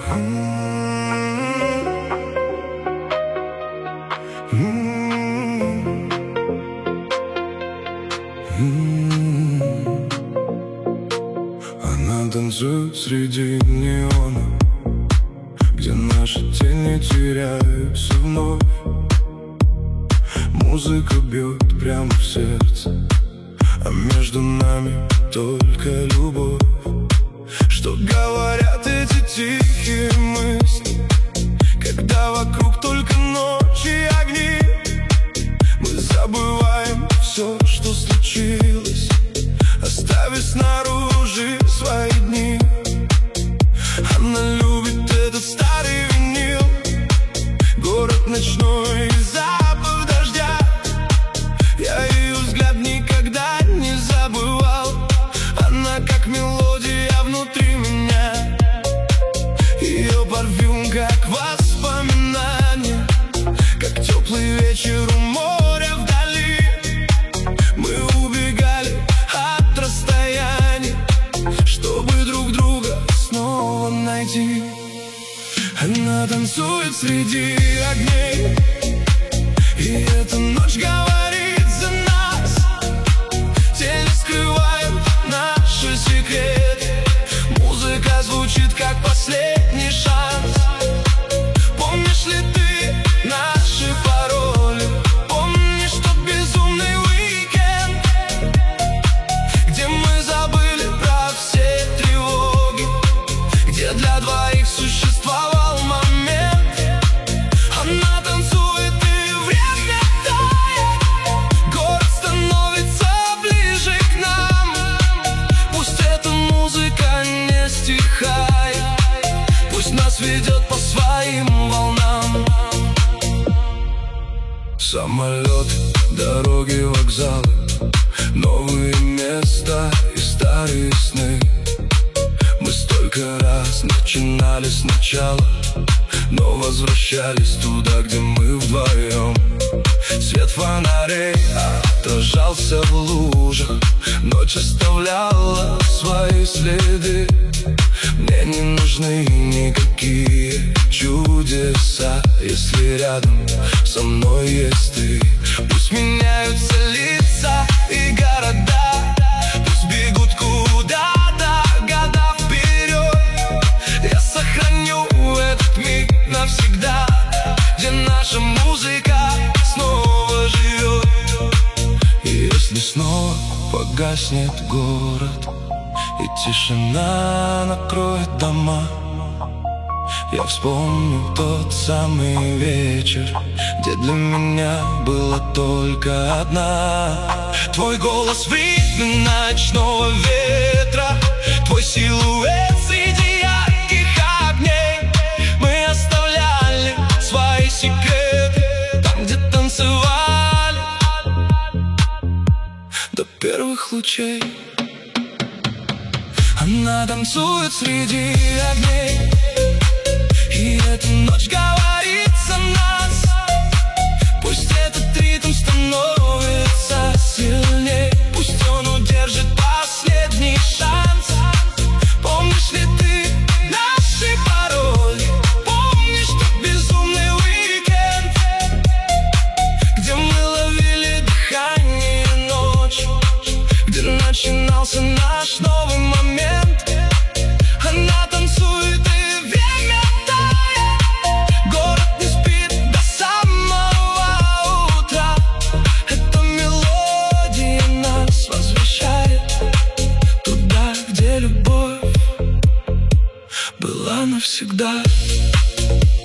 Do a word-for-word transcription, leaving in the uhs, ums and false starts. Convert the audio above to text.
Она танцует среди неона, где наши тени теряются вновь. Музыка бьет прямо в сердце, а между нами только любовь. Что говорят эти тихие мысли, когда вокруг только ночь и огни? Мы забываем все, что случилось, оставив снаружи свои дни. Она любит этот старый винил, город ночной и запах дождя. Я ее взгляд никогда не забывал, она как мелодия внутри меня. Ее парфюм как воспоминание, как теплый вечер у моря вдали. Мы убегали от расстояния, чтобы друг друга снова найти. Она танцует среди огней, и эта ночь говорит за нас. Тени скрывают наши секреты, музыка звучит как последний шанс. Помнишь ли ты наши пароли? Помнишь тот безумный уикенд, где мы забыли про все тревоги, где для двоих существовал момент? Она танцует, и время тает, город становится ближе к нам. Пусть эта музыка не стихает, пусть нас ведет по своим волнам. Самолеты, дороги, вокзалы, новые места и старые сны. Мы столько раз начинали сначала, но возвращались туда, где мы вдвоем. Свет фонарей отражался в лужах, ночь оставляла свои следы. Мне не нужны никакие чудеса, если рядом со мной есть ты. Пусть меняются лица и города, пусть бегут куда-то года вперед. Я сохраню этот миг навсегда, где наша музыка снова живет. И если снова погаснет город и тишина накроет дома, я вспомню тот самый вечер, где для меня была только одна. Твой голос в ритме ночного ветра, твой силуэт среди ярких огней. Мы оставляли свои секреты там, где танцевали до первых лучей. Она танцует среди огней, и эта ночь говорит за нас. Пусть этот ритм становится сильней, пусть он удержит последний шанс. Помнишь ли ты наши пароли? Помнишь тот безумный уикенд, где мы ловили дыхание ночью, где начинался наш новый момент? Она танцует, и время тает, город не спит до самого утра. Эта мелодия нас возвращает туда, где любовь была навсегда.